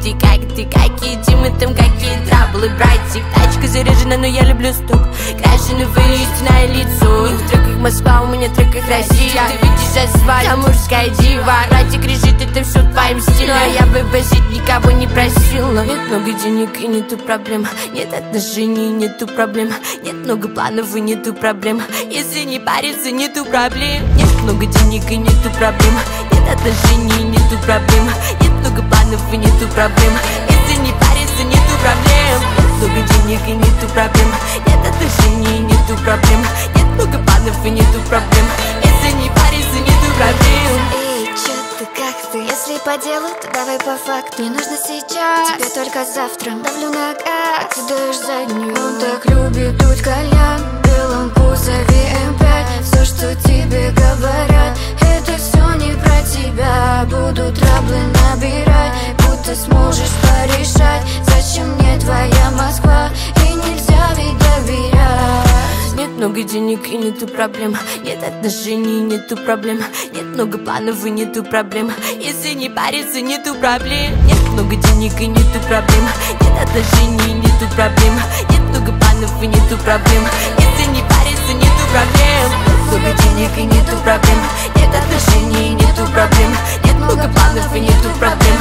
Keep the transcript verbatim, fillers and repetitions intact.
ты, как ты, какие темы там, какие траблы, братик. Тачка заряжена, но я люблю стук. Крашеное истинное лицо. В треках Москва, у меня в треках Россия. Ты видишь асфальт, амурская дива. Братик решит, это все твоим стилем. А я вывозить никого не просила. Нет много денег и нету проблем. Нет отношений, нету проблем. Нет много планов и нету проблем. Если не париться, нету проблем. Нет много денег и нету проблем. Нет отношений, нету проблем. Нет много планов и нету проблем. Если не париться, нету проблем. Нет много денег и нету проблем. Нет отношений, нету проблем. Нет много планов и нету проблем. Если не париться, нету проблем. Эй, чё ты, как ты? Если по делу, то давай по факту. Не нужно сейчас, тебе только завтра. Давлю на газ, ты даешь заднюю. Он так любит дуть кальян в белом кузове эм пять. Все, что тебе говорят, это все не про тебя. Буду траблы набирать, будто сможешь порешать. Зачем мне твоя Москва, и нельзя ведь доверять. Нет много денег и нету проблем. Нет отношений, нету проблем. Нет много планов и нету проблем. Если не париться, нету проблем. Нет много денег и нету проблем. Нет отношений, нету проблем. Нет много планов и нету проблем. Если не париться, нету проблем. Нет много денег и нету проблем. Нет отношений, нету проблем. Нет много планов и нету проблем.